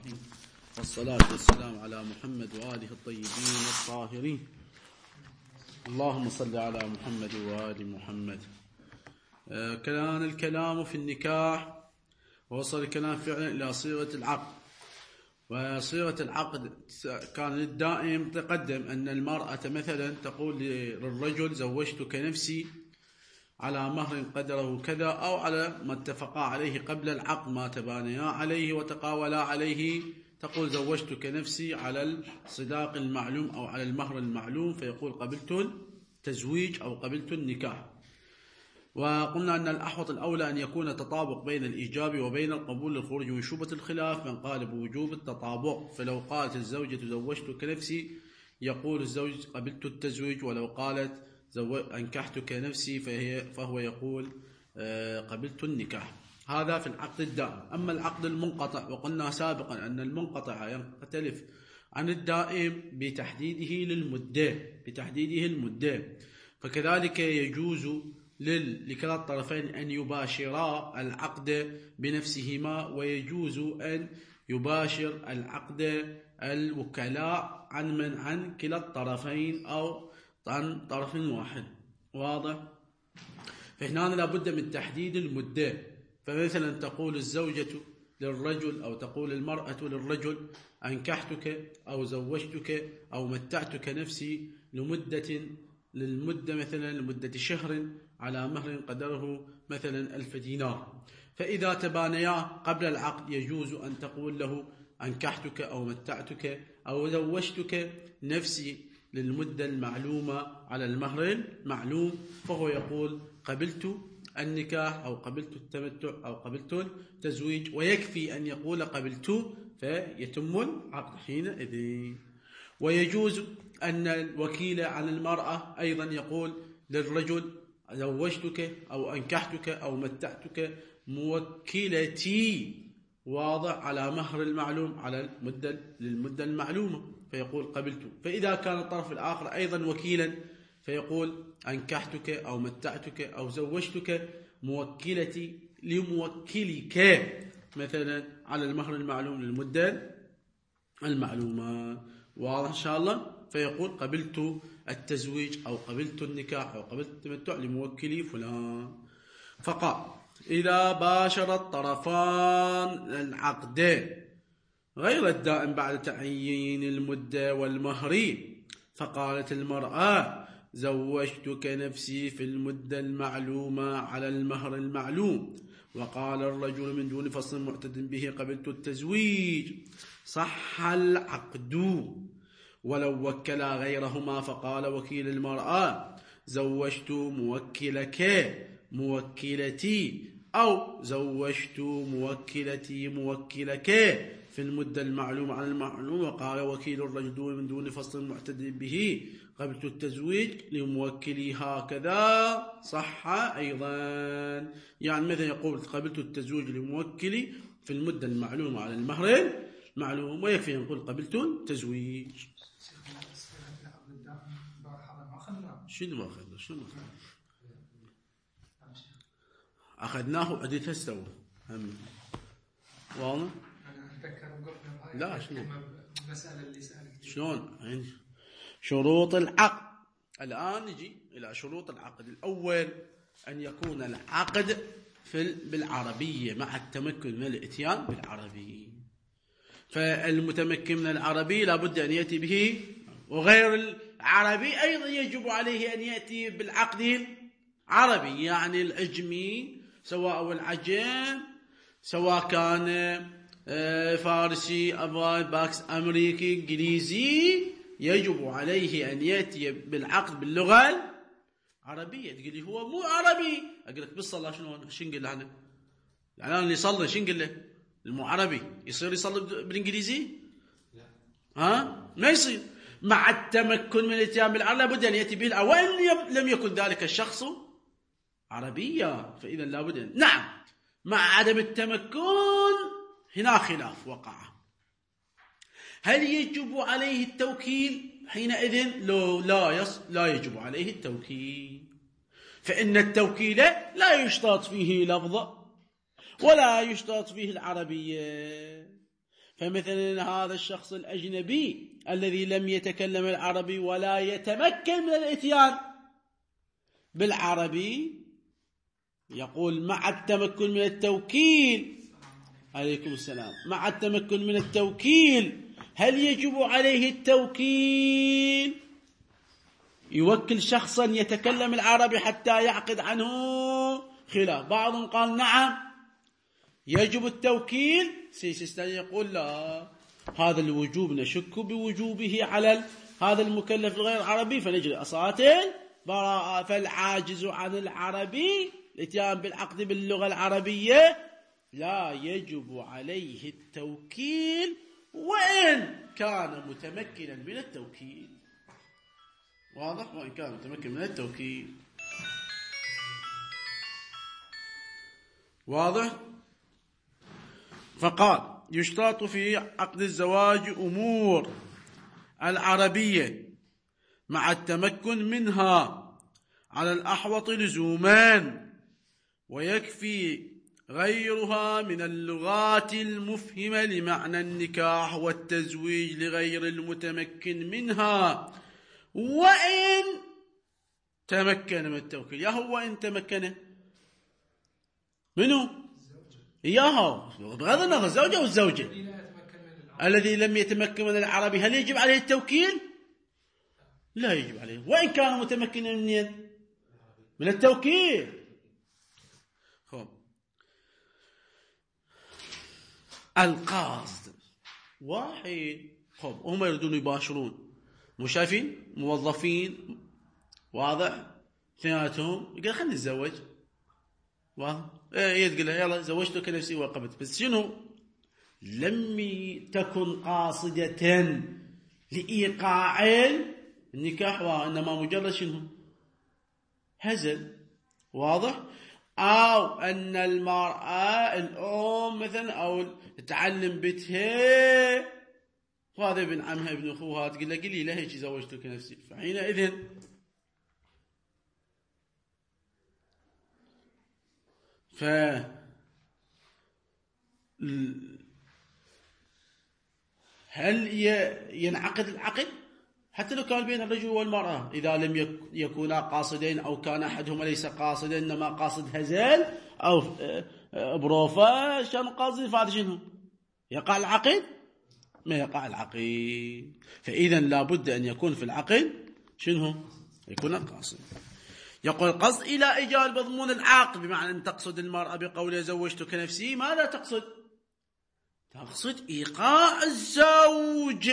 الرحيم، والصلاة والسلام على محمد وآله الطيبين الطاهرين. اللهم صل على محمد وآل محمد. كان الكلام في النكاح، ووصل الكلام فعلا إلى صيغة العقد. وصيغة العقد كان الدائم تقدم أن المرأة مثلا تقول للرجل: زوجتك نفسي على مهر قدره كذا، أو على ما اتفقا عليه قبل العقد، ما تبانيا عليه وتقاولا عليه. تقول: زوجتك نفسي على الصداق المعلوم أو على المهر المعلوم، فيقول: قبلت التزويج أو قبلت النكاح. وقلنا أن الأحوط الأولى أن يكون تطابق بين الإيجاب وبين القبول للخروج من شبهة الخلاف، من قال بوجوب التطابق. فلو قالت الزوجة: زوجتك نفسي، يقول الزوج: قبلت التزويج. ولو قالت: أنكحتك نفسي، فهو يقول: قبلت النكاح. هذا في العقد الدائم. أما العقد المنقطع، وقلنا سابقا أن المنقطع يختلف عن الدائم بتحديده المدة. فكذلك يجوز لكلا الطرفين أن يباشرا العقد بنفسهما، ويجوز أن يباشر العقد الوكلاء عن كلا الطرفين أو عن طرف واحد. واضح؟ فهنا لابد من تحديد المدة. فمثلا تقول الزوجة للرجل، أو تقول المرأة للرجل: أنكحتك أو زوجتك أو متعتك نفسي للمدة مثلا لمدة شهر على مهر قدره مثلا 1000 دينار. فإذا تبانيا قبل العقد يجوز أن تقول له: أنكحتك أو متعتك أو زوجتك نفسي للمدة المعلومة على المهر المعلوم، فهو يقول: قبلت النكاح أو قبلت التمتع أو قبلت التزويج. ويكفي أن يقول قبلت فيتم العقد حينئذ. ويجوز أن الوكيل على المرأة أيضا يقول للرجل: زوجتك أو أنكحتك أو متعتك موكلتي، واضح، على مهر المعلوم على للمدة المعلومة، فيقول: قبلت. فإذا كان الطرف الآخر أيضا وكيلا، فيقول: أنكحتك أو متعتك أو زوجتك موكلتي لموكلك مثلا على المهر المعلوم للمدة المعلومة. واضح إن شاء الله؟ فيقول: قبلت التزويج أو قبلت النكاح أو قبلت التمتع لموكلي فلان. فقال: إذا باشر الطرفان العقد غير الدائم بعد تعيين المدة والمهر، فقالت المرأة: زوجتك نفسي في المدة المعلومة على المهر المعلوم، وقال الرجل من دون فصل معتد به: قبلت التزويج، صح العقد ولو وكلا غيرهما. فقال وكيل المرأة: زوجت موكلك موكلتي، أو زوجت موكلتي موكلك في المدة المعلومة على المعلوم. وقال وكيل الرجل من دون فصل معتد به: قبلت التزويج لموكلي هكذا، صح أيضا. يعني مثلا يقول: قبلت التزويج لموكلي في المدة المعلومة على المهر المعلوم، ويكفي يقول: قبلت التزويج. شنو أخذناه حديث استوى هم. واضح؟ لا شنو المسألة اللي سألت شلون يعني شروط العقد. الآن نجي إلى شروط العقد. الأول أن يكون العقد بالعربية مع التمكن من الإتيان بالعربي. فالمتمكن من العربي لابد أن يأتي به، وغير العربي أيضا يجب عليه أن يأتي بالعقد العربي. يعني العجمي سواء العجم، سواء كان فارسي، باكس، أمريكي، إنجليزي، يجب عليه أن يأتي بالعقد باللغة العربية. تقول لي: هو مو عربي. أقول لك: بالصلاة شنو نقول له؟ يعني أنا اللي يصلي شنو نقول له؟ المو عربي يصير يصلي بالإنجليزي؟ ما يصير. مع التمكن من الاتيان بالعربي لابد أن يأتي به، وإن لم يكن ذلك الشخص عربيا، فإذا لابد. نعم، مع عدم التمكن هنا خلاف وقع. هل يجب عليه التوكيل حينئذ؟ لا يجب عليه التوكيل، فإن التوكيل لا يشترط فيه لفظ ولا يشترط فيه العربية. فمثلا هذا الشخص الأجنبي الذي لم يتكلم العربي ولا يتمكن من الإتيان بالعربي، يقول مع التمكن من التوكيل، عليكم السلام، مع التمكن من التوكيل هل يجب عليه التوكيل؟ يوكل شخصا يتكلم العربي حتى يعقد عنه خلاف. بعضهم قال نعم يجب التوكيل، سيستاني يقول لا، هذا الوجوب نشك بوجوبه على هذا المكلف الغير عربي، فنجري أصالة براءة. فالعاجز عن العربي الاتيان بالعقد باللغة العربية لا يجب عليه التوكيل وإن كان متمكنا من التوكيل. واضح؟ وإن كان متمكن من التوكيل. واضح؟ فقال يشترط في عقد الزواج أمور العربية مع التمكن منها على الأحوط لزومان، ويكفي غيرها من اللغات المفهمة لمعنى النكاح والتزويج لغير المتمكن منها وإن تمكن من التوكيل. يا هو إن تمكن منه إياها بغض النظر الزوجة أو الزوجة. الذي لم يتمكن من العربي هل يجب عليه التوكيل؟ لا يجب عليه، وإن كان متمكنا من التوكيل. القاصد واحد، هم يريدون يباشرون، مو شايفين موظفين، واضح، اثنيناتهم يقول خلينا نتزوج، واضح، يتقول يلا زوجتك نفسي وقبت، بس شنو؟ لم تكن قاصدة لإيقاع النكاح، وإنما مجرد شنو؟ هزل. واضح؟ أو أن المرأة الأم مثلا أو تعلم بيتها، وهذا ابن عمها ابن أخوها، تقول له قلي له هيك زوجتك نفسي، فحينئذ هل ينعقد العقد حتى لو كان بين الرجل والمرأة إذا لم يكونا قاصدين، أو كان أحدهما ليس قاصدا إنما قاصد هزل أو بروفة، شان قاصد، فهذا شنو؟ يقع العقد؟ ما يقع العقد. فإذا لابد أن يكون في العقد شنو؟ يكون القاصد. يقول القصد إلى إيجاد مضمون العقد، بمعنى أن تقصد المرأة بقولها زوجتك نفسي، ماذا تقصد؟ تقصد إيقاع الزوج،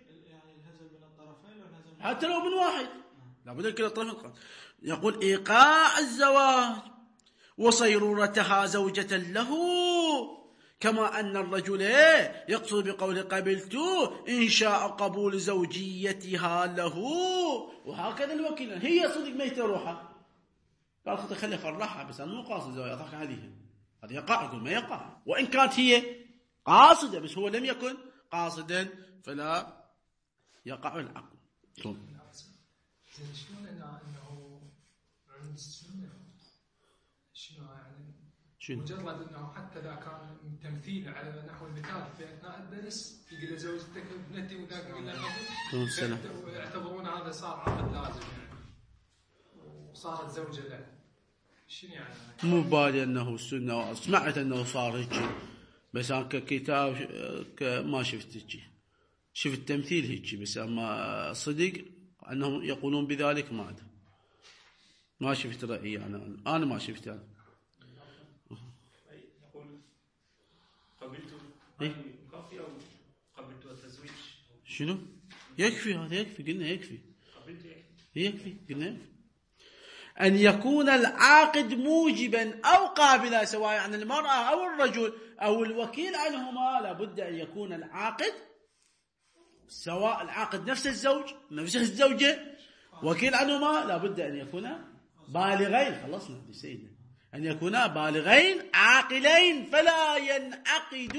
حتى لو من واحد، لابد أن كلا الطرفين. يقول إيقاع الزواج وصيرورتها زوجة له، كما أن الرجل يقصد بقول قبلت إنشاء قبول زوجيتها له، وهكذا الوكيل هي صدق ميتة روحها، قال خلي فرحها بس أنا مو قاصد زواج أضحك عليها، هذا يقع. يقول ما يقع، وإن كانت هي قاصدة بس هو لم يكن قاصدا فلا يقع العقد. شلون انه عند السنه شنو يعني مجرد انه حتى اذا كان تمثيل على نحو المثال في اثناء الدرس يقول له زوجتك ابنتي وذاك يقول له يعتبرون هذا صار عقد لازم يعني وصارت زوجه له. شنو يعني؟ مو بالي انه السنه، سمعت انه صار هيك بس انا ككتاب ما شفت هيك، شفت تمثيل هيك بس، اما صدق انهم يقولون بذلك ما ادري، ما شفت رايي انا ما شفت يعني. يقول قبلت كافي او قبلت التزويج شنو؟ يكفي هذا، يكفي قلنا يكفي، يكفي قلنا يكفي. أن يكون العاقد موجبا أو قابلا سواء عن المرأة أو الرجل أو الوكيل عنهما، لابد أن يكون العاقد سواء العاقد نفس الزوج نفس الزوجة وكيل عنهما، لابد أن يكونا بالغين. خلصنا سيدنا، أن يكونا بالغين عاقلين، فلا ينعقد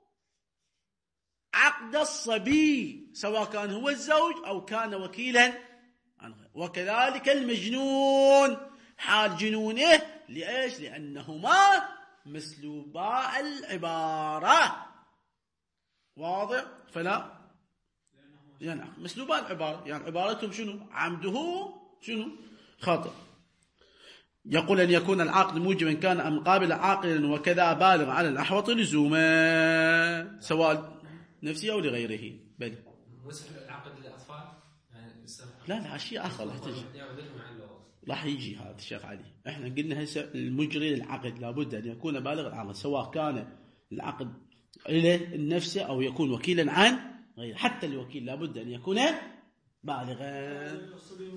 عقد الصبي سواء كان هو الزوج أو كان وكيلا عنه. وكذلك المجنون حال جنونه، لإيش؟ لأنهما مسلوبا العبارة. واضح؟ فلا يعني مسلوبان العبارة، يعني عبارتهم شنو؟ عمده شنو؟ خطأ. يقول أن يكون العقد موجبا كان أم قابل عاقلا وكذا بالغ على الأحوط لزوما سواء نفسي أو لغيره. بل العقد للأطفال يعني لا شيء آخر راح يجي هذا الشيخ علي. احنا قلنا هسه المجري للعقد لابد أن يكون بالغ العقد، سواء كان العقد إليه النفس أو يكون وكيلا عن غيره. حتى الوكيل لابد أن يكون بالغا.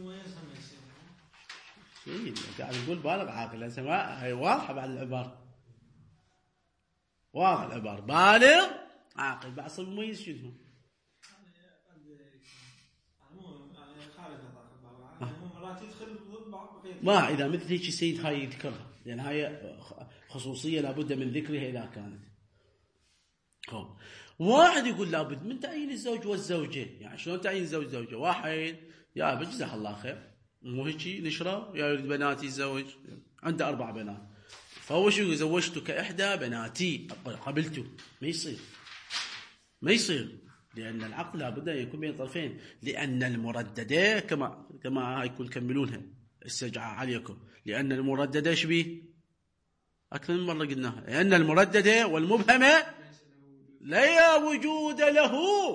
قاعد نقول بالغ عاقل، هي واضحة بعد العبارة، واضح العبارة بالغ عاقل. بعد صبي مميز شنو؟ ما إذا مثل هيك السيد هاي يذكرها، لأن هاي خصوصية لابد من ذكرها إذا كانت. واحد يقول لابد من تعيين الزوج والزوجة. يعني شلون تعيين الزوج والزوجة؟ واحد يا بجزاه الله خير مو هيك نشرة يا ولد بناتي الزوج عنده 4 بنات، فهو شو زوجتك إحدى بناتي قبلته. ما يصير لأن العقد لابد أن يكون بين الطرفين، لأن المرددة كما هيكون كملونها السجعة عليكم، لأن المرددة شبيه أكثر من مرة قلناها، لأن المرددة والمبهمة لا وجود له.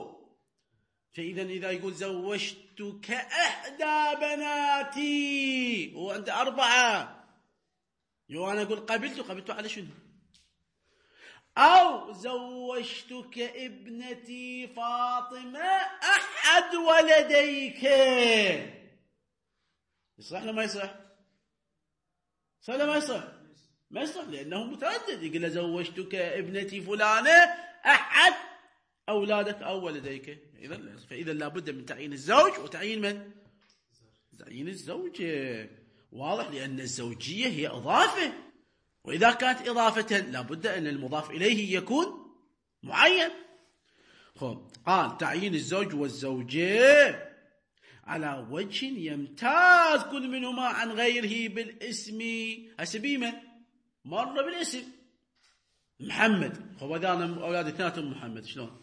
فإذا يقول زوجتك إحدى بناتي وأنت 4، وأنا أقول قبلته على شنو؟ أو زوجتك ابنتي فاطمة أحد ولديك، يصح ولا ما يصح؟ صح ولا ما يصح؟ ما يصح لأنه متردد. يقول زوجتك ابنتي فلانة أحد أولادك أو ولديك. فإذا لابد من تعيين الزوج وتعيين من؟ تعيين الزوجة. واضح؟ لأن الزوجية هي إضافة، وإذا كانت إضافة لابد أن المضاف إليه يكون معين. قال تعيين الزوج والزوجة على وجه يمتاز كل منهما عن غيره بالاسم. أسبيمة مرة بالاسم محمد، وإذا أنا أولادي 3 محمد شلون؟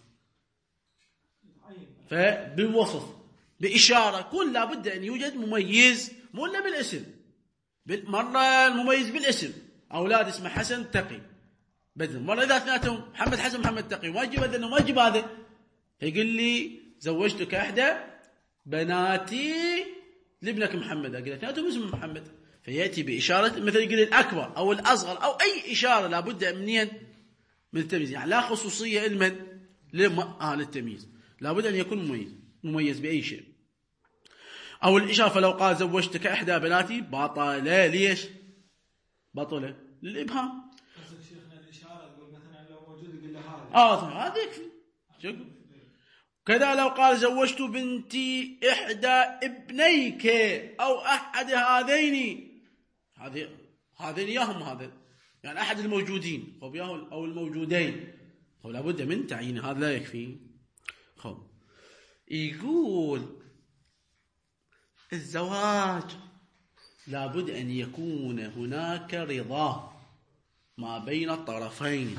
فبالوصف بإشارة كل لابد أن يوجد مميز، مو إلا بالاسم. مرة المميز بالاسم، أولاد اسمه حسن تقي بدل، مرة إذا 3 محمد حسن محمد تقي ما أجيب هذا وما أجيب هذا، يقول لي زوجتك إحدى بناتي لابنك محمد، أقول 3 اسمه محمد، فيأتي بإشارة مثل يقول الأكبر أو الأصغر أو أي إشارة لابد منين؟ من التمييز. يعني لا خصوصية للتمييز، لابد أن يكون مميز بأي شيء. أو الإشارة فلو قال زوجتك إحدى بناتي بطل. ليش بطل؟ للإبهام. الإشارة تقول مثلا لو موجود يقول له هذا يكفي. كذا لو قال زوجت بنتي إحدى ابنيك أو أحد هذين ياهم، هذا يعني أحد الموجودين أو الموجودين، لابد من تعيين، هذا لا يكفي. يقول الزواج لابد أن يكون هناك رضا ما بين الطرفين،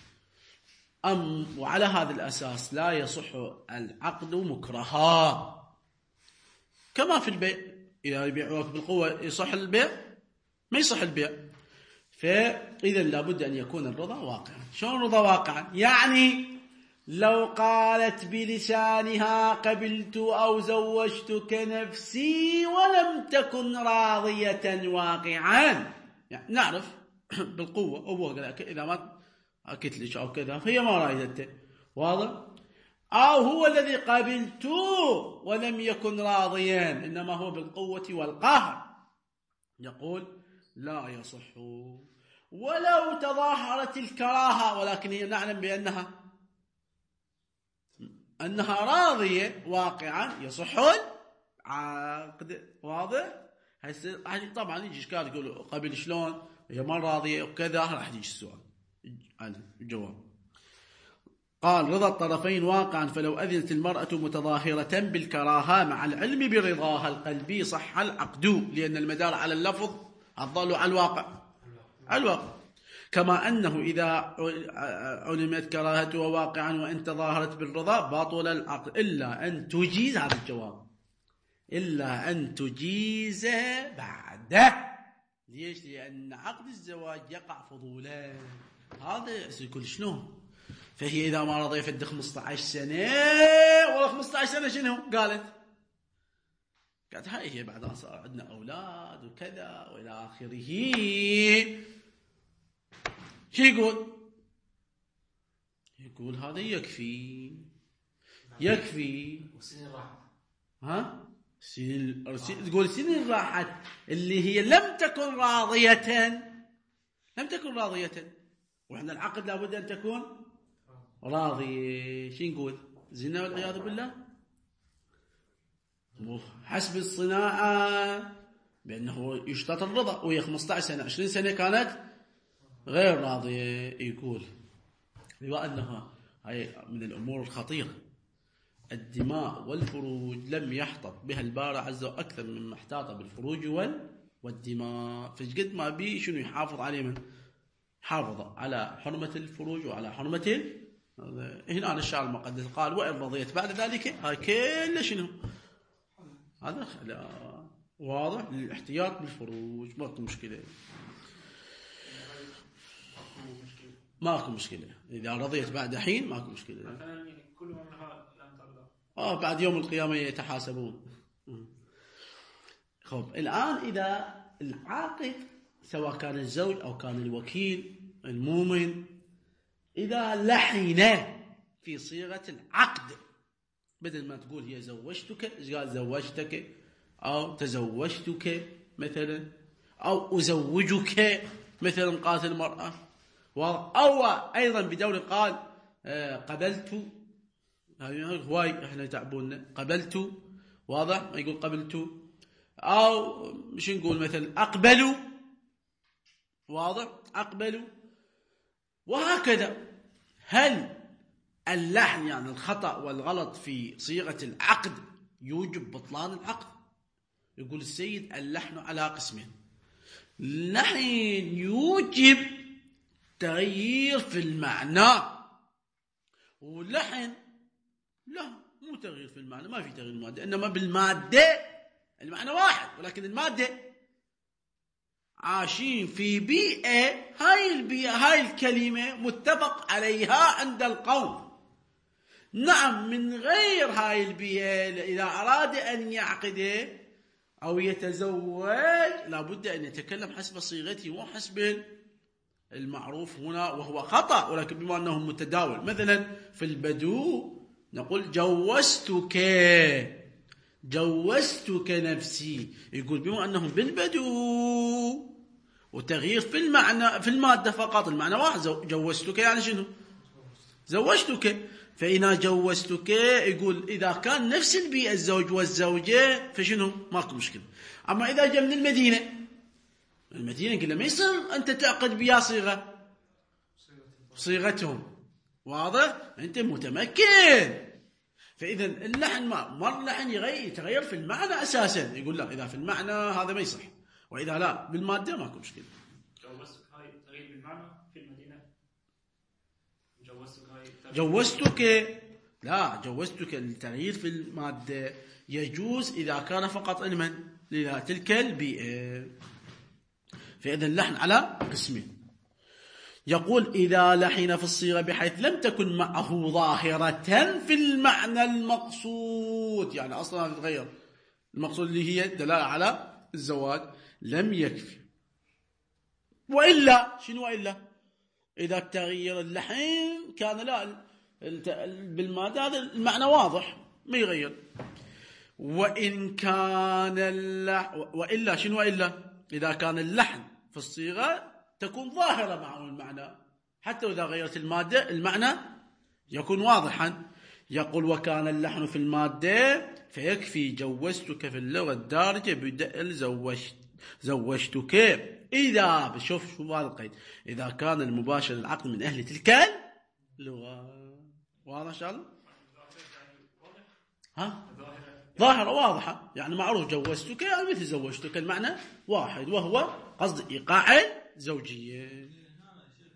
وعلى هذا الأساس لا يصح العقد مكرها. كما في البيع، إذا يبيعوك بالقوة يصح البيع؟ ما يصح البيع. فإذا لابد أن يكون الرضا واقعا. شلون الرضا واقعا؟ يعني لو قالت بلسانها قبلت أو زوجتك نفسي ولم تكن راضية واقعا، يعني نعرف بالقوة أبوها إذا ما أكتلش أو كذا هي ما رايدته، واضح؟ أو هو الذي قبلته ولم يكن راضيا، إنما هو بالقوة والقهر، يقول لا يصح. ولو تظاهرت الكراهة ولكن هي نعلم بأنها راضية واقعا، يصح العقد. واضح؟ طبعا يجي إشكال يقول قبل شلون هي ما راضية وكذا، راح يجي السؤال عن الجواب. قال رضا الطرفين واقعا، فلو أذنت المرأة متظاهرة بالكراهة مع العلم برضاها القلبي صح العقد، لأن المدار على اللفظ الضال على الواقع. كما أنه إذا علمت كراهته واقعا وإن تظاهرت بالرضا باطل العقد إلا أن تجيز. هذا الجواب إلا أن تجيز بعده. ليش؟ لأن عقد الزواج يقع فضولا. هذا يقول شنو؟ فهي إذا ما رضي يفد 15 سنة ولا 15 سنة شنو قالت هاي هي بعد أن صار عندنا أولاد وكذا وإلى آخره. شو يقول هذا يكفي والسنين راحت. تقول سنين راحت اللي هي لم تكن راضية. وإحنا العقد لابد أن تكون راضية. شو نقول؟ زنا والعياذ بالله. حسب الصناعة بأنه يشترط الرضا، وهي 15 سنة 20 سنة كانت غير راضية. يقول لأنها هي من الأمور الخطيرة. الدماء والفروج لم يحتط بها البارع عز وجل أكثر مما احتاط بالفروج والدماء. فجد ما بي شنو يحافظ عليه؟ من حافظ على حرمة الفروج وعلى حرمة هنا الشعر المقدس قال وإن رضيت بعد ذلك هاي كله شنو هذا واضح للاحتياط بالفروج. ماكو مشكلة إذا رضيت بعد حين ماكو مشكلة. كل منها لم ترضى بعد يوم القيامة يتحاسبون. خب الآن إذا العاقد سواء كان الزوج أو كان الوكيل المؤمن إذا لحن في صيغة العقد بدل ما تقول هي زوجتك قال زوجتك أو تزوجتك مثلا أو أزوجك مثلا قالت المرأة، أو أيضا بدور قال قبلت. هواي احنا يتعبوننا قبلت. واضح ما يقول قبلت. أو مش نقول مثلا أقبلوا. واضح أقبلوا. وهكذا. هل اللحن يعني الخطأ والغلط في صيغة العقد يوجب بطلان العقد؟ يقول السيد اللحن على قسمين. اللحن يوجب تغيير في المعنى، واللحن لا مو تغيير في المعنى، ما في تغيير المادة، إنما بالمادة المعنى واحد، ولكن المادة عايشين في بيئة، هاي الكلمة متفق عليها عند القوم. نعم من غير هاي البيئة إذا أراد أن يعقد أو يتزوج لابد أن يتكلم حسب صيغته وحسب المعروف هنا، وهو خطأ، ولكن بما أنه متداول. مثلا في البدو نقول جوزتك نفسي. يقول بما أنهم بالبدو وتغيير في المعنى في المادة فقط، المعنى واحد. جوزتك يعني شنو؟ زوجتك. فإذا جوزتك يقول إذا كان نفس البيئة الزوج والزوجة فشنو ماكو مشكلة. أما إذا جاء من المدينة قلنا ما يصير أنت تعقد بيا صيغتهم. واضح؟ أنت متمكن. فإذا اللحن مر اللحن يتغير في المعنى أساسا. يقول لا إذا في المعنى هذا ما يصح، وإذا لا بالمادة ماكو مشكلة. جوزتك هاي تغيير بالمعنى في المدينة. جوزتك التغيير في المادة يجوز إذا كان فقط علما لتلك البيئة. فإذا اللحن على قسمين. يقول إذا لحن في الصيغة بحيث لم تكن معه ظاهرة في المعنى المقصود، يعني أصلا تتغير المقصود اللي هي دلالة على الزواج، لم يكفي. وإلا شنو؟ وإلا إذا تغير اللحن كان لا بالمادة هذا المعنى واضح ما يغير. وإن كان وإلا شنو؟ وإلا إذا كان اللحن في الصيغة تكون ظاهرة معه المعنى، حتى إذا غيرت المادة المعنى يكون واضحا. يقول وكان اللحن في المادة فيكفي جوزتك في اللغة الدارجة بدأ زوجتك إذا بشوف هذا القيد إذا كان المباشر العقد من أهل تلك اللغة. واضح إن شاء الله؟ ظاهرة واضحة، يعني معروف جوزتك يعني مثل زوجتك، المعنى واحد، وهو قصد إيقاع الزوجية.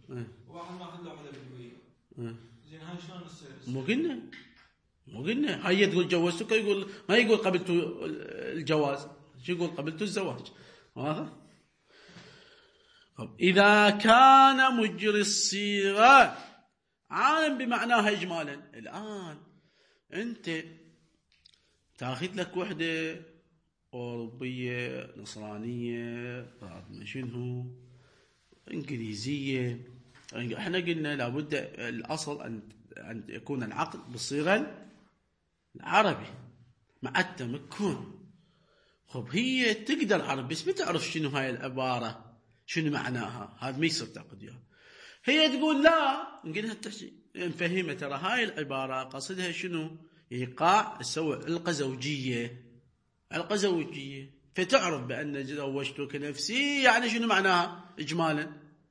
واحد ماخذ له واحده بالبيئه زين هاي شلون تصير؟ مو قلنا هي تقول جوزتك، يقول ما يقول قبلت الجواز، شو يقول قبلت الزواج. واضح؟ إذا كان مجري الصيغة عالم بمعناها إجمالا. الآن أنت تاخذ لك وحدة أوروبية نصرانية شنو إنجليزية، احنا قلنا لابد الأصل أن يكون العقد بالصيغة العربي مع التمكن. خب هي تقدر عربي بس ما تعرف شنو هاي العبارة شنو معناها، هذا ما يصير تاخذ اياها. هي تقول لا، نقولها نفهمها ترى هاي العبارة قصدها شنو، إيقاع سوى علقة زوجية، فتعرف بأن زوجتك نفسي يعني شنو معناها إجمالا،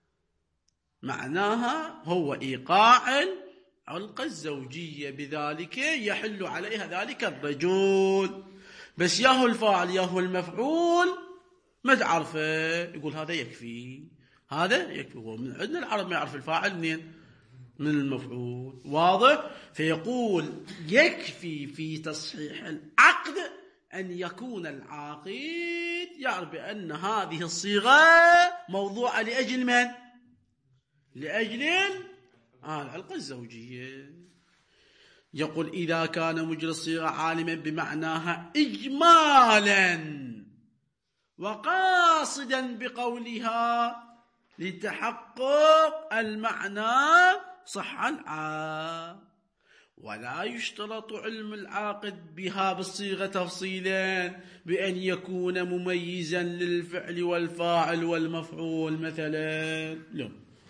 معناها هو إيقاع علقة الزوجية، بذلك يحل عليها ذلك الرجل. بس ياهو الفاعل ياهو المفعول ما تعرفه، يقول هذا يكفي، هذا يكفي. هو من عندنا العرب ما يعرف الفاعل منين؟ من المفعول. واضح؟ فيقول يكفي في تصحيح العقد أن يكون العاقد يعرف بأن هذه الصيغة موضوعة لأجل من؟ لأجل العلاقة الزوجية. يقول إذا كان مجرى الصيغة عالما بمعناها إجمالا وقاصدا بقولها لتحقق المعنى صح العقد، ولا يشترط علم العاقد بها بالصيغة تفصيلا بأن يكون مميزا للفعل والفاعل والمفعول مثلا. لا،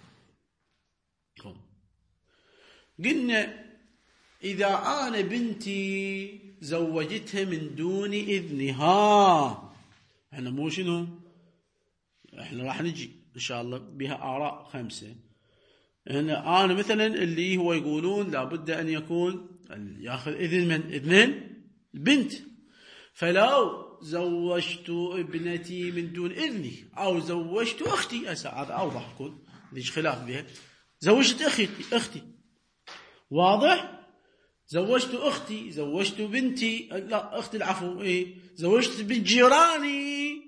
قلنا إذا أنا بنتي زوجتها من دون إذنها، احنا مو شنو، احنا راح نجي إن شاء الله بها آراء 5. أنا مثلا اللي هو يقولون لابد أن يكون يأخذ إذن من إذن البنت، فلو زوجت ابنتي من دون إذني أو زوجت أختي، هذا أوضح يكون ليش خلاف بها. زوجت أختي واضح، زوجت أختي، زوجت بنتي، لا أختي العفو، زوجت بنت جيراني،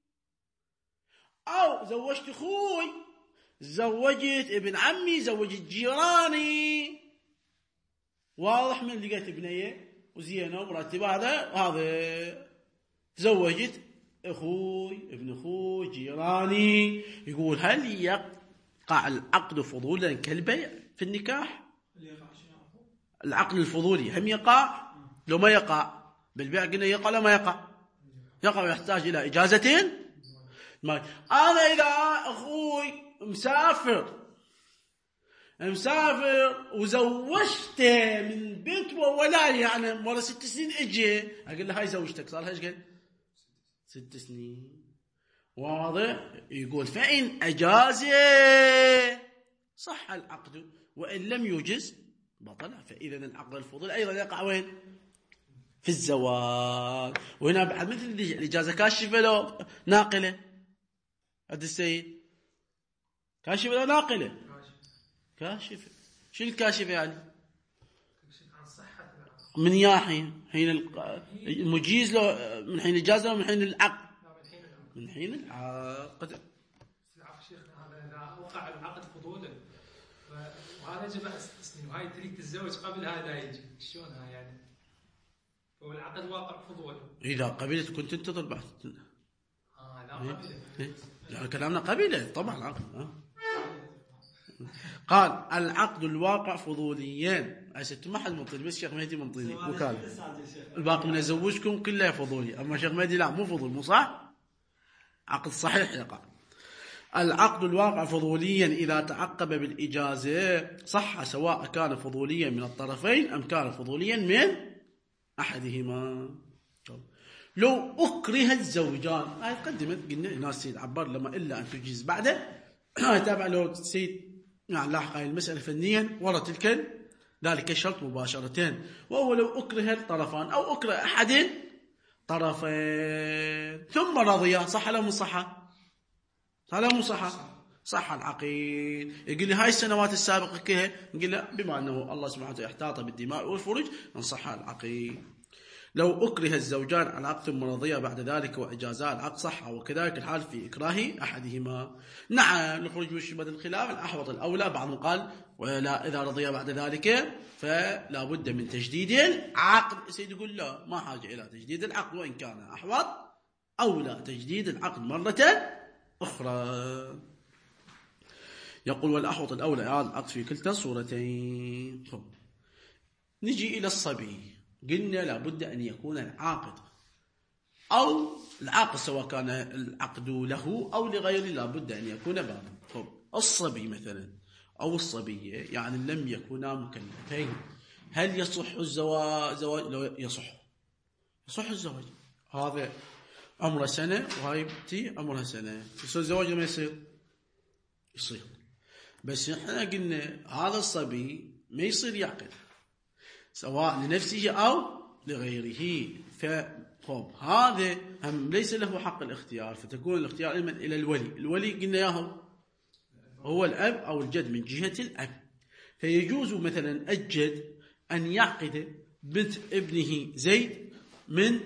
أو زوجت أخوي، زوجت ابن عمي، زوجت جيراني. واضح؟ من لقيت ابنية وزينة ومرتبة هذا زوجت أخوي، ابن أخوي، جيراني. يقول هل يقع العقد فضولا كالبيع في النكاح؟ العقد الفضولي هم يقع لو ما يقع؟ بالبيع قلنا يقع لو ما يقع؟ يقع ويحتاج إلى إجازتين. أنا إذا أخوي مسافر وزوجته من بنت وولاي، يعني ورا 6 سنين اجي اقول له هاي زوجتك، صار لها ايش قد 6 سنين. واضح؟ يقول فإن أجاز صح العقد وإن لم يجز بطل. فإذا العقد الفضول أيضا يقع وين؟ في الزواج. وهنا بعد مثل الإجازة كاشفة لو ناقلة، عبد السيد كاشفة ولا ناقلة؟ كاشفة. شو الكاشفة يعني؟ من ياحين حين المجيز له، من حين الإجازة ومن حين العقد؟ من حين العقد. شيخنا هذا إذا وقع العقد فضولا وهذا جمع 6 سنين وهاي تريد تتزوج قبل هذا يجي، شلونها يعني؟ هو العقد واقع فضولا. إذا قبلت كنت تنتظر بعد. لا قبلت. لا كلامنا قبيلة طبعا عقد. قال العقد الواقع فضوليين. أنتم ما حد منطيني، بس شيخ مهدي منطيني وكالة. الباقي من أزوجكم كله فضولي، أما شيخ مهدي لا مو فضول، مو صح؟ عقد صحيح يقع. العقد الواقع فضوليا إذا تعقب بالإجازة صح، سواء كان فضوليا من الطرفين أم كان فضوليا من أحدهما. لو أكره الزوجان، هاي قدمت قلنا الناس سيد عبر لما إلا أن تجيز بعده تابع لو سيد يعني لاحق هاي المسألة فنيا ورا تلك ذلك الشرط مباشرتين. وهو لو أكره الطرفان أو أكره أحد طرفين ثم رضيا، صح لا مو صح؟ صح لا مو صح؟ صح العقيد. يقول لي هاي السنوات السابقة كها، نقول له بما أنه الله سبحانه وتعالى احتاط بالدماء والفروج نصح العقيد. لو أكره الزوجان على عقد ثم رضيا بعد ذلك وإجازاء العقد صح، وكذلك الحال في إكراه أحدهما. نعم الخروج من شبهة الخلاف الأحوط الأولى. بعضهم قال ولا إذا رضيا بعد ذلك فلا بد من تجديد العقد. سيد يقول لا، ما حاجة إلى تجديد العقد، وإن كان أحوط أولى تجديد العقد مرة أخرى. يقول والأحوط الأولى إعادة العقد في كلتا الصورتين. نجي إلى الصبي، قلنا لابد أن يكون العاقد أو العاقد سواء كان العقد له أو لغيره لابد أن يكون بالغ. الصبي مثلا أو الصبية يعني لم يكونا مكلفين، هل يصح الزواج؟ لو يصح الزواج. هذا عمره سنة وهاي بنتي عمرها سنة، يصير الزواج ما يصير؟ يصير. بس احنا قلنا هذا الصبي ما يصير يعقد سواء لنفسه أو لغيره. هذا هم ليس له حق الاختيار، فتكون الاختيار إلى الولي. الولي قلنا ياهو هو الأب أو الجد من جهة الأب. فيجوز مثلا الجد أن يعقد بنت ابنه زيد من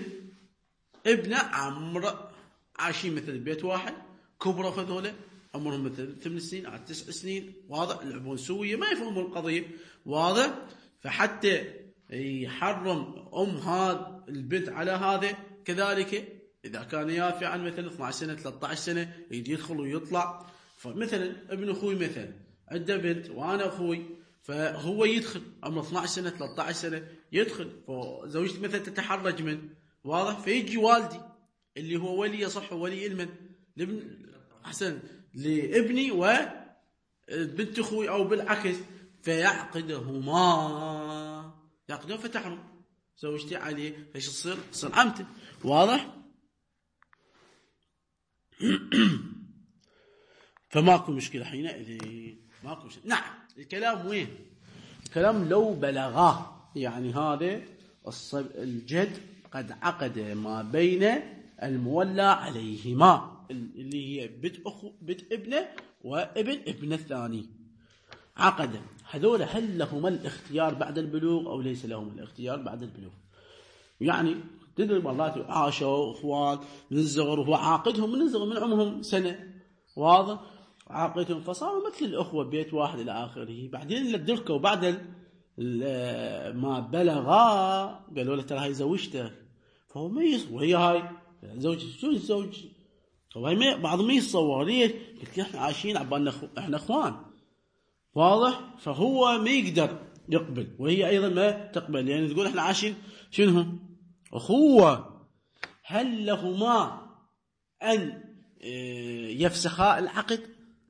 ابن عمرو، عايشين مثلا بيت واحد، كبروا فذوله عمرهم مثلا 8 سنين أو 9 سنين، واضح العبون سوية ما يفهمون القضية، واضح. فحتى يحرم هذا البنت على هذا كذلك إذا كان يافعا مثلا 12 سنة 13 سنة يدخل ويطلع. فمثلا ابن أخوي مثلا عنده بنت وأنا أخوي، فهو يدخل عمره 12 سنة 13 سنة يدخل، فزوجتي مثلا تتحرج من، واضح. فيجي والدي اللي هو ولي يصح ولي المن لابن حسن لابني وبنت أخوي أو بالعكس، فيعقدهما فتحرم زوجتي عليه، فايش تصير عمته، واضح. فماكو مشكلة حينئذ، ماكو مشكلة. نعم الكلام وين؟ الكلام لو بلغاه، يعني هذا الجد قد عقد ما بين المولى عليهما اللي هي بنت ابنه وابن ابن الثاني، عقد هذول هل لهما الاختيار بعد البلوغ أو ليس لهم الاختيار بعد البلوغ؟ يعني تدري مرات عاشوا اخوان من الصغر وهو عاقدهم من الصغر من عمرهم سنة، واضح، عاقدهم فصاروا مثل الأخوة بيت واحد إلى آخره. بعدين لدركوا بعد ما بلغا قالوا له ترى هاي زوجته، فهو ما وهي هاي زوجتي. شو الزوج؟ بعضهم ما يتصور ليش؟ قلت لي احنا عايشين عبالنا احنا اخوان، واضح. فهو ما يقدر يقبل وهي أيضا ما تقبل، يعني تقول احنا عايشين شنو أخوة. هل لهما أن يفسخا العقد،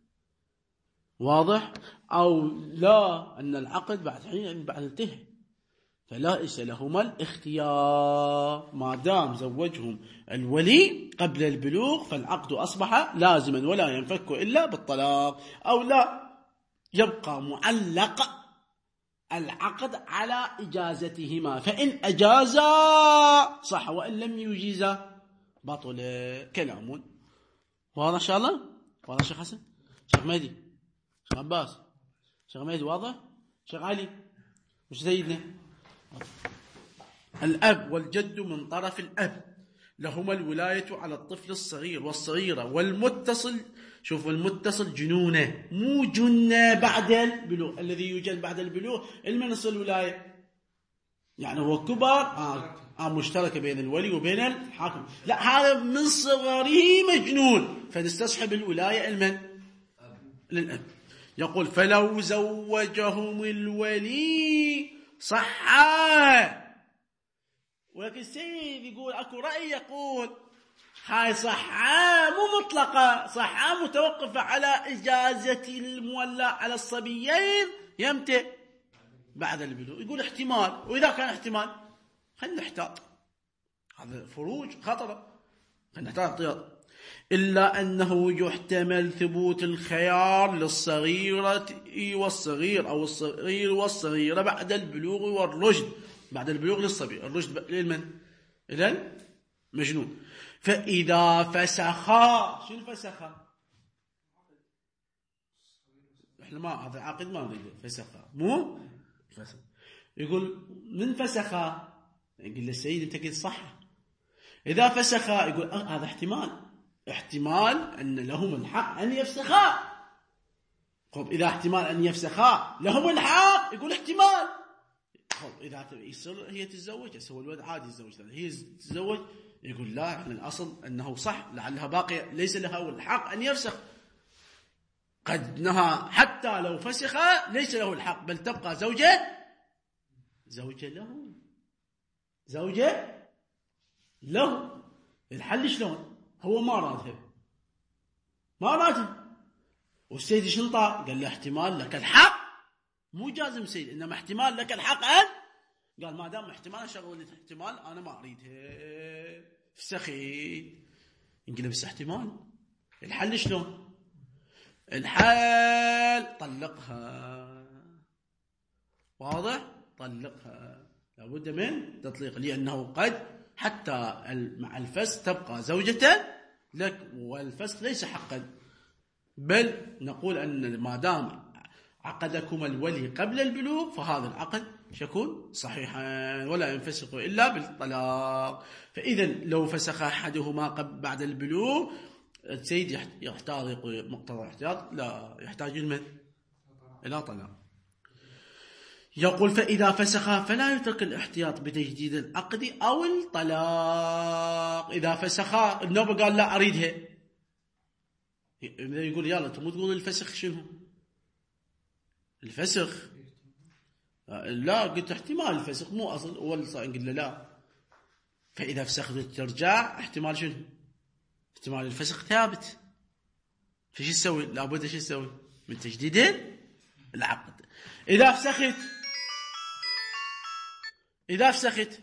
واضح، أو لا أن العقد بعد حين بعد انتهى، فليس لهما الاختيار ما دام زوجهم الولي قبل البلوغ، فالعقد أصبح لازما ولا ينفك إلا بالطلاق، أو لا يبقى معلق العقد على إجازتهما، فإن أجازا صح وإن لم يجيزا بطل. كلام واضح إن شاء الله؟ واضح شيخ حسن؟ شيخ مهدي؟ شيخ عباس؟ شيخ مهدي واضح؟ شيخ علي؟ مش سيدنا؟ الأب والجد من طرف الأب لهما الولاية على الطفل الصغير والصغيرة والمتصل. شوفوا المتصل جنونه مو جنة بعد البلوغ، الذي يوجد بعد البلوغ المنص الولاية، يعني هو كبر مشتركة بين الولي وبين الحاكم، لا هذا من صغره مجنون فنستصحب الولاية للأب. يقول فلو زوجهم الولي صحا، ولكن السيد يقول أكو رأي يقول هاي صحة مو مطلقة، صحة متوقفة على إجازة المولى على الصبيين يمتى بعد البلوغ. يقول احتمال، وإذا كان احتمال خلينا نحتاط، هذا فروج خطرة خلينا نحتاط. إلا أنه يحتمل ثبوت الخيار للصغيرة والصغير أو الصغير والصغيرة بعد البلوغ والرشد، بعد البلوغ للصبي، الرشد للمن؟ إلى المجنون. فإذا فسخا، شنو فسخا؟ احنا ما هذا العقد ما نريده فسخه مو فسخ. يقول من فسخه؟ يقول له السيد انت قلت صح. اذا فسخه يقول هذا احتمال ان لهم الحق ان يفسخا. طب اذا احتمال ان يفسخا لهم الحق، يقول احتمال. طب اذا يصير هي تتزوج، هو الولد عادي يتزوج، هي تتزوج، يقول لا احنا الاصل انه صح، لعلها باقيه ليس لها الحق ان يفسخ. قد نهى حتى لو فسخ ليس له الحق، بل تبقى زوجة له. الحل شلون؟ هو ما رادها والسيد شنطة قال له احتمال لك الحق، مو جازم سيد، انما احتمال لك الحق ان قال ما دام احتمال شغله احتمال انا ما اريدها فسخي. يقول بس احتمال. الحل شلون؟ الحل طلقها. واضح؟ طلقها، لابد من تطليق، لأنه قد حتى مع الفسخ تبقى زوجة لك، والفسخ ليس حقا، بل نقول أن ما دام عقدكم الولي قبل البلوغ فهذا العقد يكون صحيحا ولا ينفسخ إلا بالطلاق. فإذا لو فسخ أحدهما بعد البلوغ السيد يحتاج مقتضى الاحتياط، لا يحتاج إلى طلاق. يقول فإذا فسخ فلا يترك الاحتياط بتجديد العقد أو الطلاق. إذا فسخ النوبة قال لا أريدها، يقول يلا تمو تقول الفسخ شنو؟ الفسخ لا، قلت احتمال الفسخ مو أصل، قلت له لا. فإذا فسخت ترجع احتمال شنو؟ احتمال الفسخ ثابت. فشو تسوي؟ لابد شو تسوي؟ من تجديد العقد. إذا فسخت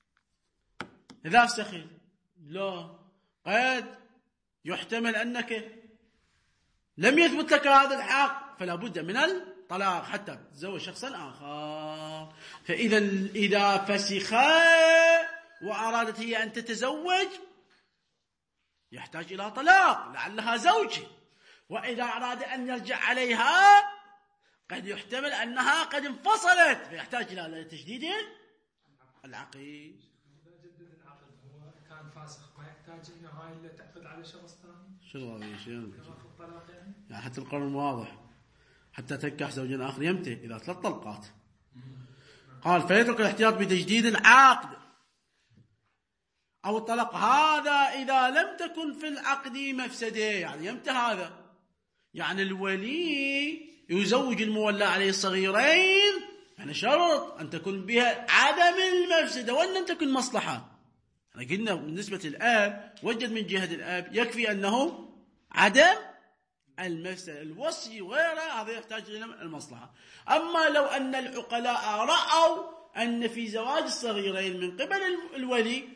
لا، قد يحتمل أنك لم يثبت لك هذا الحق، فلا بد من الطلاق حتى تتزوج شخصا آخر. إذا فسخ وأرادت هي أن تتزوج يحتاج إلى طلاق لعلها زوجة، وإذا أراد أن يرجع عليها قد يحتمل أنها قد انفصلت فيحتاج إلى تجديد العقد. إذا جدد العقد هو كان فاسخ ما يحتاج إنه هاي اللي تعقد على شخص ثاني. شنو هذا الشيء؟ في الطلاق يعني حتى القانون واضح، حتى تنكح زوجا آخر يمته إذا 3 طلقات. قال فيترك الاحتياط بتجديد العقد أو الطلاق، هذا إذا لم تكن في العقد مفسدة. يعني يمتى هذا؟ يعني الولي يزوج المولى عليه الصغيرين، يعني شرط أن تكون بها عدم المفسدة وأن لم تكن مصلحة. يعني قلنا بالنسبة للآب وجد من جهة الآب يكفي أنه عدم المفسدة، الوصي وغيره هذا يحتاج إلى المصلحة. أما لو أن العقلاء رأوا أن في زواج الصغيرين من قبل الولي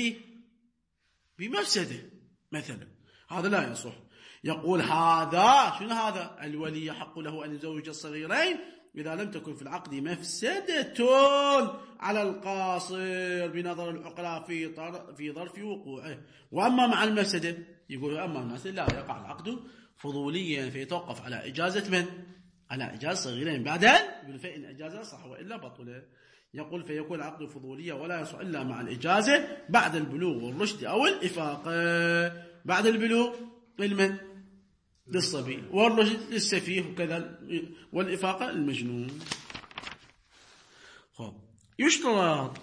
بمفسدة مثلا، هذا لا يصح. يقول هذا شنو هذا؟ الولي يحق له أن يزوج الصغيرين إذا لم تكن في العقد مفسدة على القاصر بنظر العقلاء في ظرف وقوعه. وأما مع المفسدة يقول أما المفسدة لا يقع العقد فضوليا فيتوقف على إجازة من؟ على إجازة صغيرين بعدين فإن إجازة صح وإلا بطل. يقول فيكون العقد فضوليا ولا يصح إلا مع الإجازة بعد البلوغ والرشد أو الإفاقة. بعد البلوغ لمن؟ للصبي، والرشد للسفيه وكذا، والإفاقة المجنون. يشترط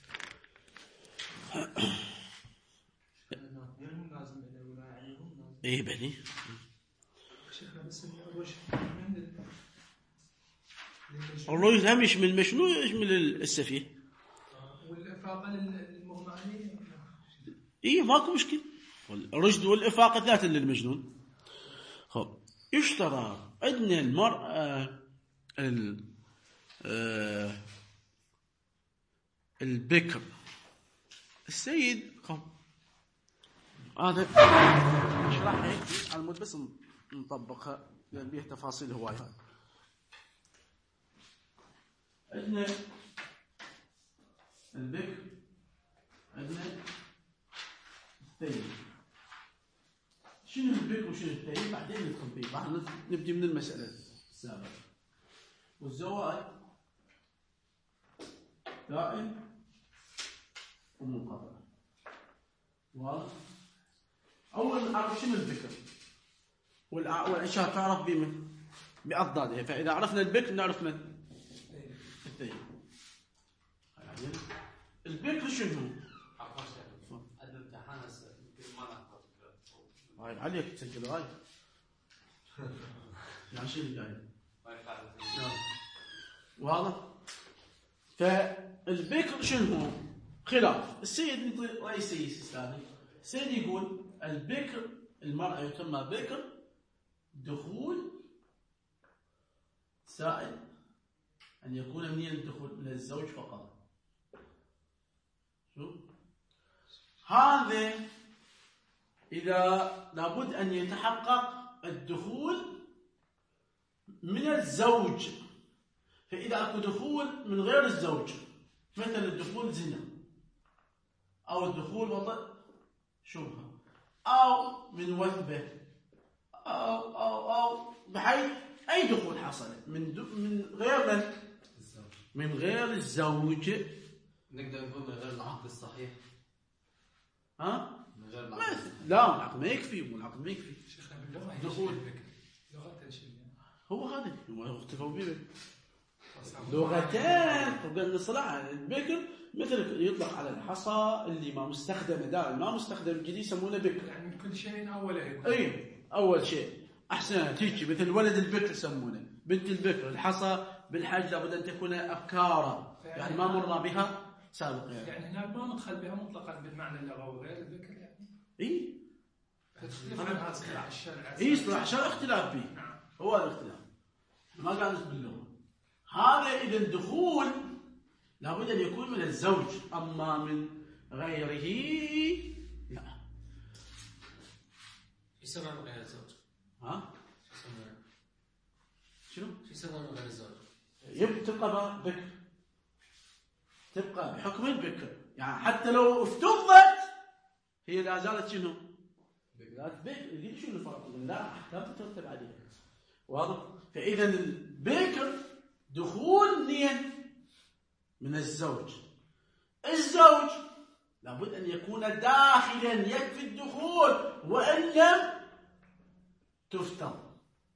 ايه بني الرشد هم يشمل المجنون يشمل السفيه، والإفاقة للمغمى عليه ايه ماكو مشكلة. الرشد والإفاقة 3 للمجنون. يشترط عندنا المرأة البكر السيد هذا اشرحها هيك على مود بس نطبقها لان بيها تفاصيل هواي. عندنا البكر عندنا الثيب. شنو البكر وشنو الثيب بعدين ندخل فيه، نبدي من المسألة سابق. والزواج دائم ومنقطع. واضح؟ أول نعرف شنو البكر، والعشاء تعرف بمن؟ بأضدادها. فإذا عرفنا البكر نعرف من؟ الثيب. البكر شنو؟ الامتحان هسه يمكن ما نحفظ. هاي عليك تسجل هاي. يعني شنو الجاي؟ واضح؟ فالبكر شنو؟ خلاف. السيد يعطي رأي السيد السيد يقول البكر المرأة يسمى بكر دخول سائل أن يكون منين الدخول؟ من الزوج فقط. شو؟ هذا إذا لابد أن يتحقق الدخول من الزوج. فإذا أكو دخول من غير الزوج، مثل الدخول زنا أو الدخول وطئ شبهة أو من وثبة أو بحيث أي دخول حصل من غير من غير الزوج، نقدر نقول من غير العقد الصحيح. ها؟ من غير العقد. لا العقد ما يكفي، والعقد ما يكفي. شيخنا باللغة دخول لغة شيء هو هذا هو اختفوا به لغتين. وقلنا صراحة البكر مثل يطلق على الحصى اللي ما مستخدم دائما، ما مستخدم جديد يسمونه بكر. يعني من كل شيء أوله. اي اول شيء احسن تيجي مثل ولد البكر يسمونه، بنت البكر. الحصى بالحج لابد ان تكون ابكارا، يعني ما مرنا بها سابقا. يعني هناك ما مدخل بها مطلقا بالمعنى اللغوي غير الذكر يعني. اي تختلف عن هذا اصطلاح الشرع. اي اصطلاح الشرع اختلاف به. نعم. هو الاختلاف ما قالت باللغه. هذا اذا الدخول لابد ان يكون من الزوج، اما من غيره لا. يسمى من غير الزوج. ها؟ شنو؟ شو يسمى من غير الزوج؟ تبقى بكر، تبقى بحكم البكر. يعني حتى لو افترضت هي لا زالت شنو؟ لا بكر. شنو الفرق؟ لا احكام تترتب عليها. واضح؟ فاذا البكر دخول منين؟ من الزوج. الزوج لابد ان يكون داخلا يكفي الدخول، وان لم تفترض،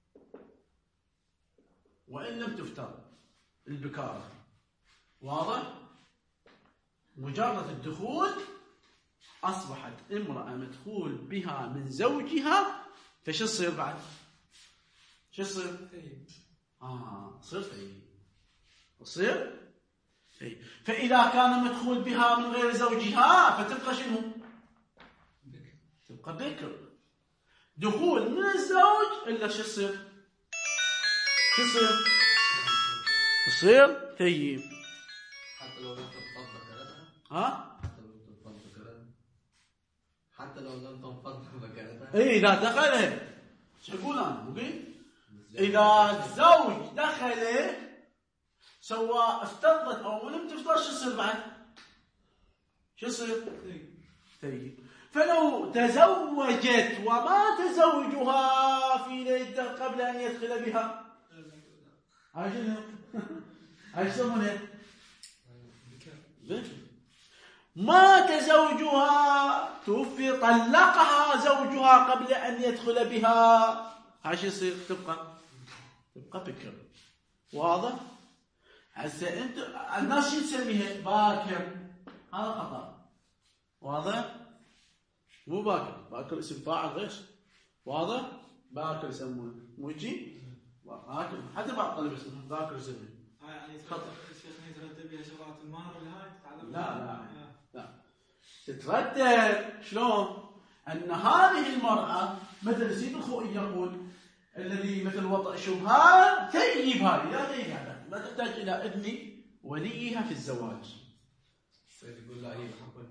وإن لم تفترض البكارة. واضح؟ مجرد الدخول أصبحت امرأة مدخول بها من زوجها، فشو تصير بعد؟ شو تصير؟ تصير تصير. فإذا كان مدخول بها من غير زوجها فتبقى شنو؟ تبقى بكر. دخول من الزوج إلا شو تصير؟ شو يصير؟ يصير ثيب. حتى لو لم تنفض بكرتها؟ ها؟ حتى لو لم تنفض بكرتها؟ اي اذا دخل شو اقول انا؟ ممكن؟ اذا الزوج دخل سواء افترضت او لم تفترض شو يصير بعد؟ شو يصير؟ ثيب. فلو تزوجت ومات زوجها في ليلة قبل ان يدخل بها، هاي شنو؟ هاي يسمونها مات زوجها، توفي، طلقها زوجها قبل أن يدخل بها، هاي شو يصير؟ تبقى بكر. واضح؟ هسه انت الناس شو تسميها؟ باكر. هذا خطأ. واضح؟ مو باكر اسم فاعل غير. واضح؟ باكر يسمونه، مو يجي؟ باكر حتى بعض طلبة اسمه باكر يسمونه. يعني خطأ. الشيخ يترتب بها شغلات المهر لهاي تتعلم؟ لا تترتب شلون؟ أن هذه المرأة مثل سيد الخوئي يقول الذي مثل وطأ شبهة ثيب، هذه لا ثيب هذا، ما تحتاج إلى إذن وليها في الزواج. سيد يقول لا هي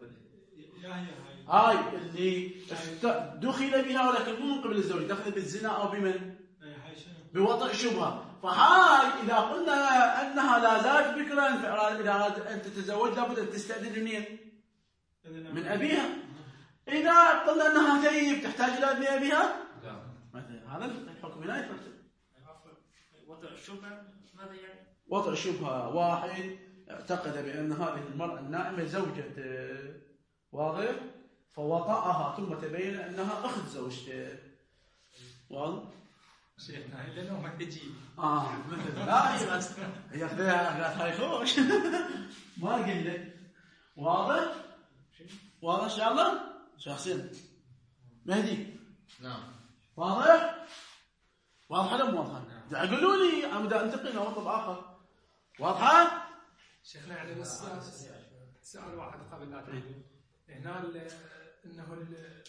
هاي اللي دخل بها ولكن مو من قبل الزوج، دخل بالزنا أو بمن؟ بوطأ شبهة. فهاي إذا قلنا أنها لا زالت بكرا، إذا أردت أن تتزوج لابد أن تستأذن منين؟ من أبيها. إذا قلنا أنها ثيب تحتاج إلى أذن أبيها؟ لا. هذا الحكم لا يترتب. وضع الشبهة ماذا يعني؟ وضع شبهة، واحد اعتقد بأن هذه المرأة النائمة زوجة واضح، فوطأها ثم تبين أنها أخت زوجته. واضح؟ شيخنا لأنه ما تجي مثل لا هي خذها هاي خوش ما قلت. واضح؟ واضح إن شاء الله؟ شخصين مهدي نعم واضح؟ واضحة ولا مو واضحة؟ قولوا لي أنا بدي أنتقل إلى مطلب آخر. واضحة؟ شيخنا يعني بس سؤال واحد قبل لا تقول هنا انه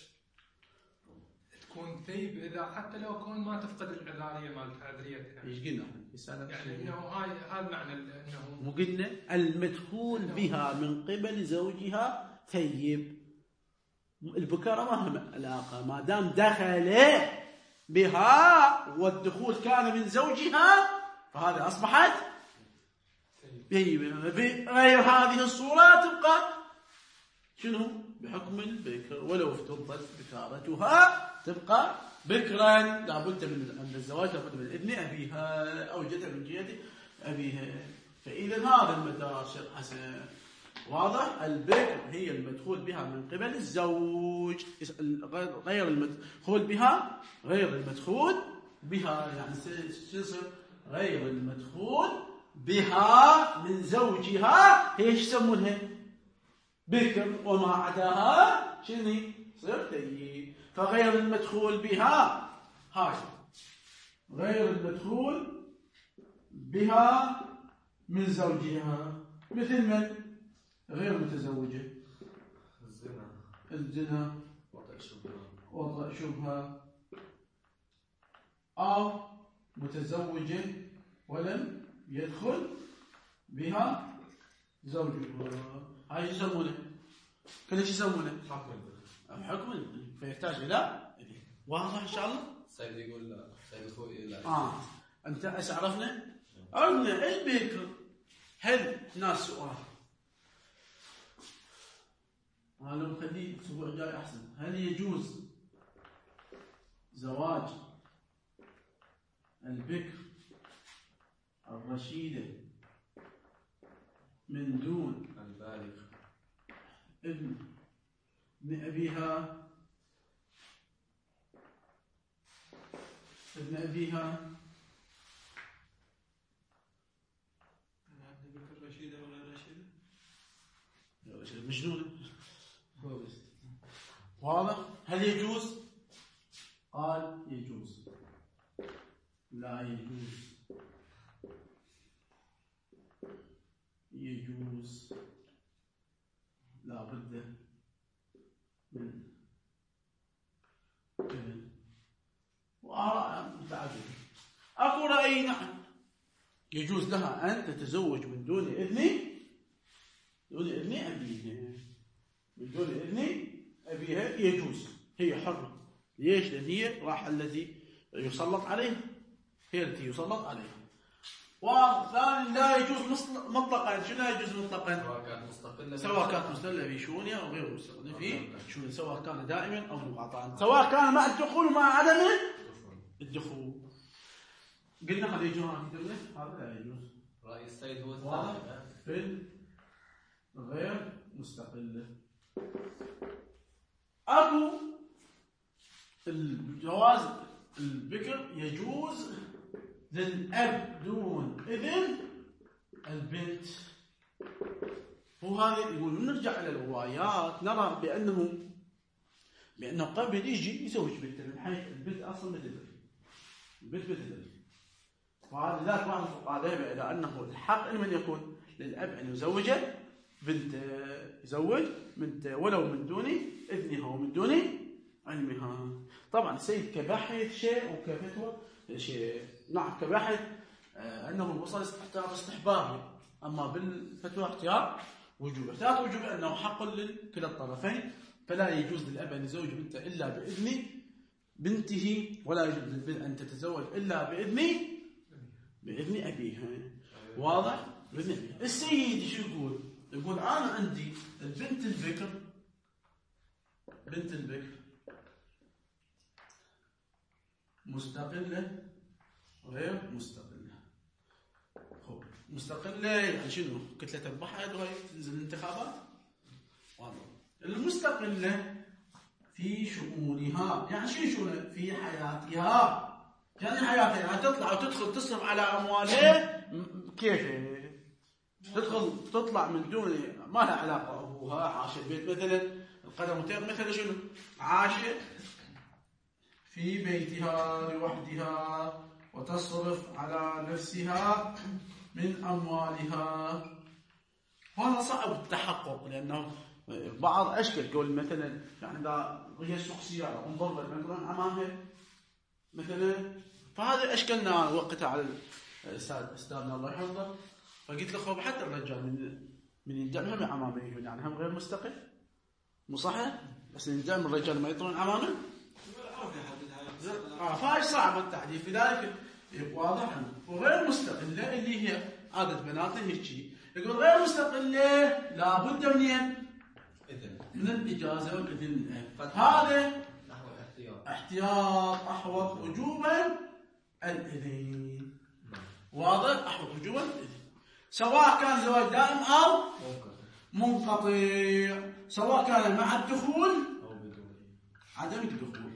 تكون ثيب اذا حتى لو كون ما تفقد العذاريه مالت عذريتها. ايش قلنا؟ يعني انه هذا معنى انه مو قلنا المدخول بها من قبل زوجها ثيب. البكارة ما هم علاقة، ما دام دخل بها والدخول كان من زوجها فهذا أصبحت ثيبة. بغير هذه الصورة تبقى شنو؟ بحكم البكر، ولو افترضت بكارتها تبقى بكرا لابد من الزواج، لابد من إذن أبيها أو جدها من جهة أبيها. فإذا هذا المدار شيخ حسن واضح. البكر هي المدخول بها من قبل الزوج، غير المدخول بها يعني تصير غير المدخول بها من زوجها هي ايش يسمونها؟ بكر، وما عداها شنو؟ صير ثيب. فغير المدخول بها هاي غير المدخول بها من زوجها، مثل من؟ غير متزوجة، الزنا، وضع شبهة، أو متزوجة ولم يدخل بها زوجها. هاي يسمونه كل شيء يسمونه حكم، فيحتاج إلى واضح إن شاء الله. سيد يقول سيد أخوي لا أنت عرفنا البكر. هل ناس سؤال هذا نخليه الأسبوع الجاي أحسن. هل يجوز زواج البكر الرشيدة من دون البالغ ابن أبيها بكر رشيدة ولا رشيدة؟ مجنونة. واضح؟ هل يجوز؟ قال يجوز. لا يجوز لا بد من إذن. وآراء متعددة. أكو رأي نعم يجوز لها أن تتزوج من دون إذن أبيها يجوز، هي حرة. ليش؟ لأن هي راح التي يسلط عليها، هي التي يسلط عليها. وثاني لا يجوز مطلقا. شو لا يجوز مطلقا؟ سواء كانت مستقلة في شؤونها أو غير مستقلة في شؤونها، سواء كان دائما أو منقطعا، سواء كان مع الدخول ومع عدم الدخول. قلنا هذا يجوز، هذا لا يجوز. رأي السيد هو الثاني في غير مستقلة. أبو الجواز البكر يجوز للأب دون إذن البنت. وهذا يقول نرجع إلى الروايات نرى بأنه قبل يجي يزوج بنته، من حيث البنت أصلا بتدري. وهذا ذات بعض الفقهاء ذهب إلى أنه الحق لمن يكون للأب أن يزوج بنته، يزوج بنته ولو من دون إذنها ومن دون علمها. طبعا السيد كبحث شيء وكفتوى شيء. نعم كبحث أنه الوصل اختيار استحبابي، أما بالفتوى اختيار وجوب. اختيار وجوب أنه حق لكلا الطرفين، فلا يجوز للأب أن يزوج بنته إلا بإذن بنته، ولا يجوز للبنت أن تتزوج إلا بإذن أبيها. واضح؟ بإذن أبيها. السيد شو يقول أنا عندي البنت البكر مستقلة غير مستقلة. مستقلة يعني شنو؟ كتلة البحر وهي تنزل الانتخابات. واضح. المستقلة في شؤونها، يعني شنو في حياتها، يعني حياتها يعني تطلع وتدخل تصرف على أموالها كيف تطلع من دون ما لها علاقة. أبوها عاش البيت مثلا القدم مثلا شنو عاش في بيتها لوحدها وتصرف على نفسها من أموالها. هذا صعب التحقق، لأنه بعض أشكال قول مثلا يعني إذا هي سوق سيارة انضربت مثلا أمامها مثلا، فهذه أشكالنا وقتها على أستاذنا الله يحفظه. فقلت له خب حتى الرجال من يندمها من أمامه يعني هم غير مستقل مو صحيح، بس يندم الرجال ما يطلعون أمامه فايش صعب التعريف. لذلك واضح وغير مستقلة اللي هي عادة بناتنا هيك يقول غير مستقلة لابد من الإجازة والإذن. هذا احتياط أحوط وجوبا الإذن. واضح أحوط وجوبا الإذن، سواء كان زواج دائم أو منقطع، سواء كان مع الدخول أو عدم الدخول.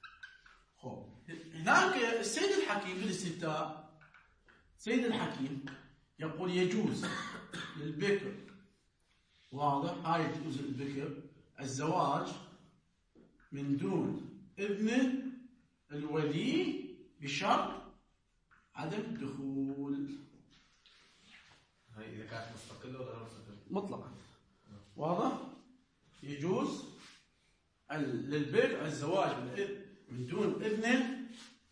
هناك السيد الحكيم في الاستفتاء، سيد الحكيم يقول يجوز للبكر، واضح هاي يجوز للبكر الزواج من دون إذن الولي بشرط عدم الدخول. هاي إذا كانت مستقلة ولا غير مستقلة؟ مطلقا. واضح؟ يجوز للبكر الزواج من دون إذن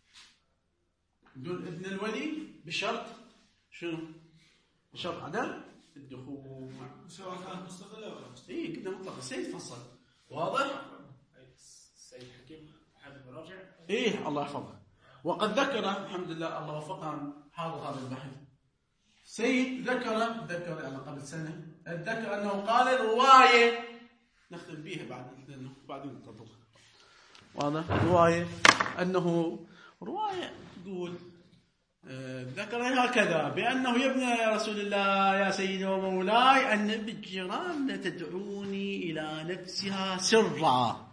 الولي بشرط شنو؟ بشرط عدم الدخول. سواء كانت مستقلة ولا مستقلة. إيه كده مطلق السيد فصل. واضح؟ السيد حكيم حابب يراجع. إيه الله يحفظه. وقد ذكر الحمد لله الله وفقنا حاضر هذا البحث. سيد ذكر يعني قبل سنة ذكر أنه قال رواية نختم بيها بعدين نتطرق. واضح؟ رواية أنه رواية تقول ذكر هكذا بأنه يا ابن رسول الله يا سيدي ومولاي أن بالجيران تدعوني إلى نفسها سرا.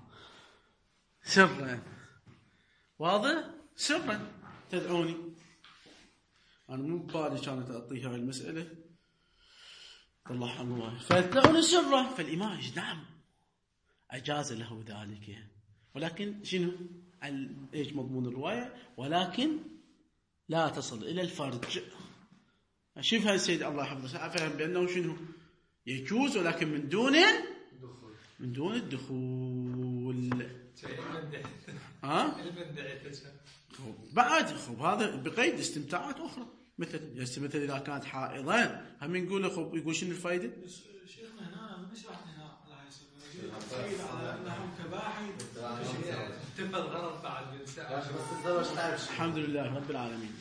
واضح؟ سرا تدعوني. أنا مو ببالي كانت أعطيها هاي المسألة طلعها الله فتدعوني سرا. فالإمام نعم أجاز له ذلك، ولكن شنو ايش مضمون الرواية؟ ولكن لا تصل إلى الفرج. شوف هاي السيد الله يحفظه أفهم بأنه شنو يجوز ولكن من دون الدخول. بعد هذا بقيد استمتاعات أخرى مثل إذا كانت حائضا هم نقول يقول شنو الفائدة؟ شيخنا هنا ما شرحنا هنا على هاي على أنهم كباحث تم الغرض بعد الحمد لله رب العالمين.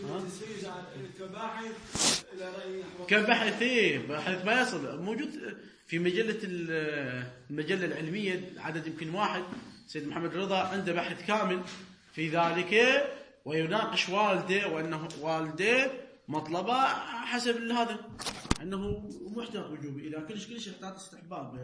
كباحث إلى رأي بحث ما يصل موجود في المجلة العلمية عدد يمكن واحد. سيد محمد رضا عنده بحث كامل في ذلك ويناقش والده وأنه والده مطلبه حسب هذا أنه محتاج وجوبي إلى كلش يحتاج استحباب.